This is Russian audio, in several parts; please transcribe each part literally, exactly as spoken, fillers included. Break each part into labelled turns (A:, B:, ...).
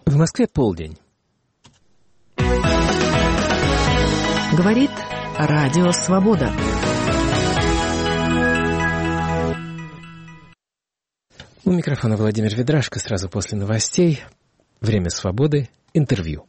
A: В Москве полдень.
B: Говорит Радио Свобода.
A: У микрофона Владимир Ведрашко. Сразу после новостей. Время свободы. Интервью.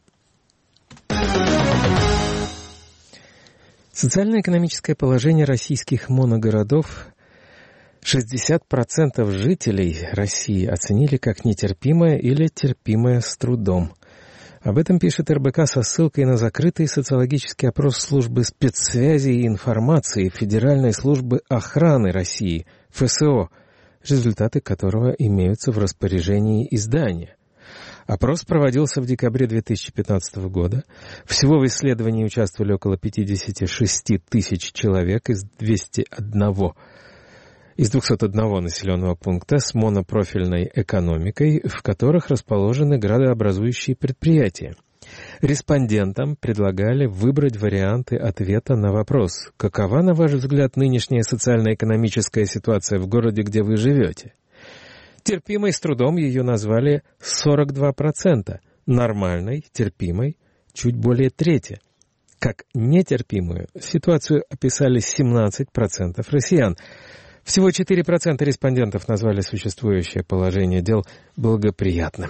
A: Социально-экономическое положение российских моногородов шестьдесят процентов жителей России оценили как нетерпимое или терпимое с трудом. Об этом пишет эр бэ ка со ссылкой на закрытый социологический опрос службы спецсвязи и информации Федеральной службы охраны России, эф эс о, результаты которого имеются в распоряжении издания. Опрос проводился в декабре две тысячи пятнадцатого года. Всего в исследовании участвовали около пятьдесят шесть тысяч человек из двухсот одного из двухсот одного населенного пункта с монопрофильной экономикой, в которых расположены градообразующие предприятия. Респондентам предлагали выбрать варианты ответа на вопрос: какова, на ваш взгляд, нынешняя социально-экономическая ситуация в городе, где вы живете? Терпимой с трудом ее назвали сорок два процента, нормальной, терпимой чуть более трети. Как нетерпимую ситуацию описали семнадцать процентов россиян. Всего четыре процента респондентов назвали существующее положение дел благоприятным.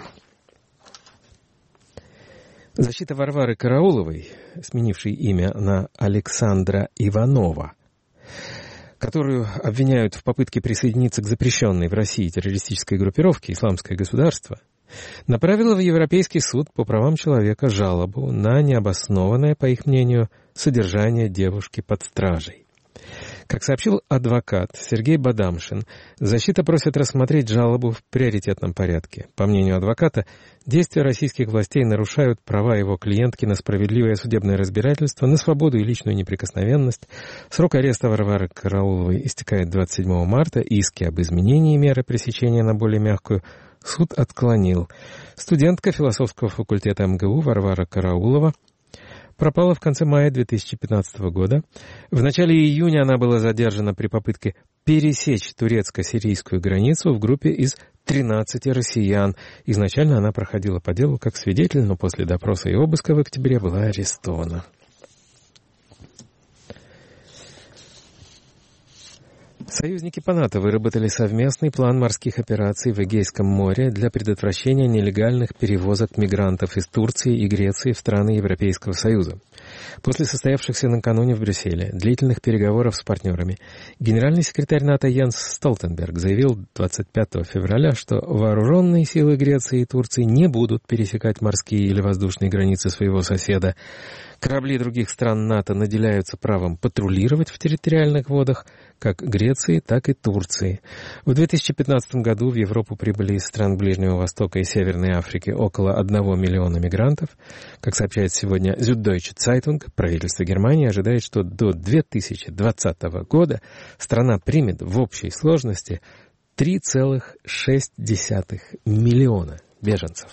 A: Защита Варвары Карауловой, сменившей имя на Александра Иванова, которую обвиняют в попытке присоединиться к запрещенной в России террористической группировке «Исламское государство», направила в Европейский суд по правам человека жалобу на необоснованное, по их мнению, содержание девушки под стражей. Как сообщил адвокат Сергей Бадамшин, защита просит рассмотреть жалобу в приоритетном порядке. По мнению адвоката, действия российских властей нарушают права его клиентки на справедливое судебное разбирательство, на свободу и личную неприкосновенность. Срок ареста Варвары Карауловой истекает двадцать седьмого марта. Иски об изменении меры пресечения на более мягкую суд отклонил. Студентка философского факультета эм гэ у Варвара Караулова пропала в конце мая две тысячи пятнадцатого года. В начале июня она была задержана при попытке пересечь турецко-сирийскую границу в группе из тринадцати россиян. Изначально она проходила по делу как свидетель, но после допроса и обыска в октябре была арестована. Союзники по НАТО выработали совместный план морских операций в Эгейском море для предотвращения нелегальных перевозок мигрантов из Турции и Греции в страны Европейского Союза. После состоявшихся накануне в Брюсселе длительных переговоров с партнерами, генеральный секретарь НАТО Йенс Столтенберг заявил двадцать пятого февраля, что вооруженные силы Греции и Турции не будут пересекать морские или воздушные границы своего соседа. Корабли других стран НАТО наделяются правом патрулировать в территориальных водах как Греции, так и Турции. В две тысячи пятнадцатом году в Европу прибыли из стран Ближнего Востока и Северной Африки около одного миллиона мигрантов. Как сообщает сегодня Süddeutsche Zeitung, правительство Германии ожидает, что до две тысячи двадцатого года страна примет в общей сложности три целых шесть десятых миллиона беженцев.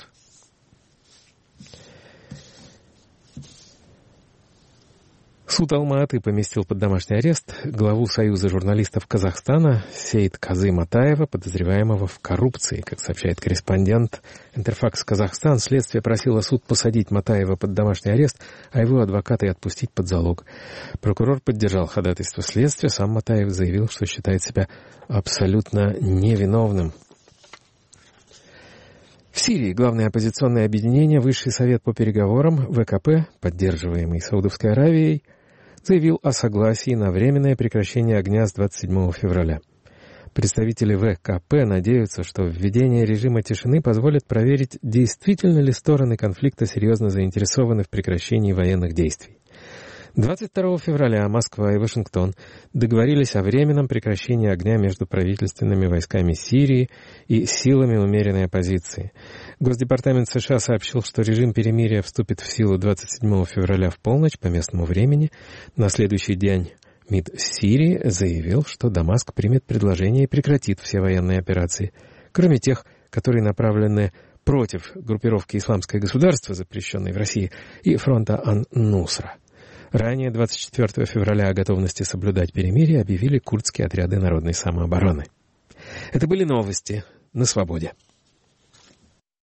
A: Суд Алма-Аты поместил под домашний арест главу Союза журналистов Казахстана Сейт-Казы Матаева, подозреваемого в коррупции. Как сообщает корреспондент Интерфакс Казахстан, следствие просило суд посадить Матаева под домашний арест, а его адвоката и отпустить под залог. Прокурор поддержал ходатайство следствия. Сам Матаев заявил, что считает себя абсолютно невиновным. В Сирии главное оппозиционное объединение Высший совет по переговорам вэ ка пэ, поддерживаемый Саудовской Аравией, заявил о согласии на временное прекращение огня с двадцать седьмого февраля. Представители вэ ка пэ надеются, что введение режима тишины позволит проверить, действительно ли стороны конфликта серьезно заинтересованы в прекращении военных действий. двадцать второго февраля Москва и Вашингтон договорились о временном прекращении огня между правительственными войсками Сирии и силами умеренной оппозиции. Госдепартамент США сообщил, что режим перемирия вступит в силу двадцать седьмого февраля в полночь по местному времени. На следующий день МИД Сирии заявил, что Дамаск примет предложение и прекратит все военные операции, кроме тех, которые направлены против группировки «Исламское государство», запрещенной в России, и фронта Ан-Нусра. Ранее, двадцать четвертого февраля, о готовности соблюдать перемирие объявили курдские отряды народной самообороны. Это были новости на свободе.